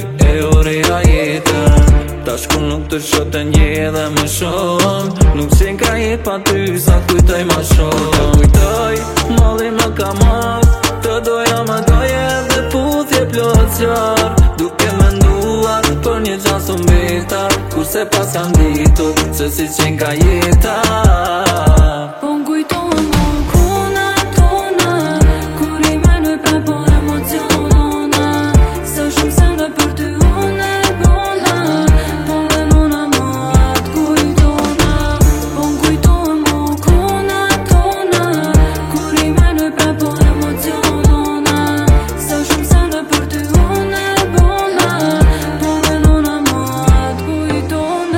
e orira jetën. Tash kur nuk të shoh të nje dhe më shumë, nuk qenë ka jet pa ty sa kujtoj ma shumë. Të kujtoj, malli më ka marrë, të doja më doje dhe puthje plot qarë. Duke menduar për një gjanë së mbeta, kurse pas kam ditur se si qenë ka jeta. Po m'kujtojnë më kona tona, kur i menoj prapor emocionona. Sa shumë sende për ty unë e bona, po dhe nona më atë kujtona. Po m'kujtojnë më kona tona, kur i menoj prapor emocionona. Sa shumë sende për ty unë e bona, po dhe nona më atë kujtona.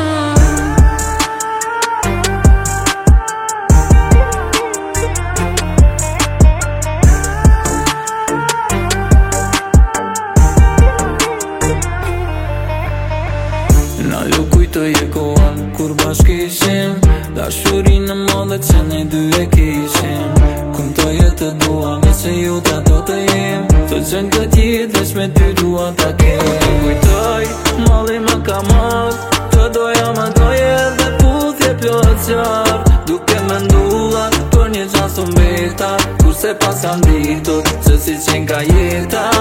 Na lu kujtoj e koha kur bashkë ishim, dashurinë në modhe që ne dy e kishim. Kumtoj e të dua me që ju ta do të jem, të qenë këtë jetë veç me ty dua ta kem. Kujtoj, malli më ka marrë, të doja më doje dhe puthje plot qarë. Duke menduar për një gjanë së mbeta, kurse pas kam ditur se si qenë ka jeta.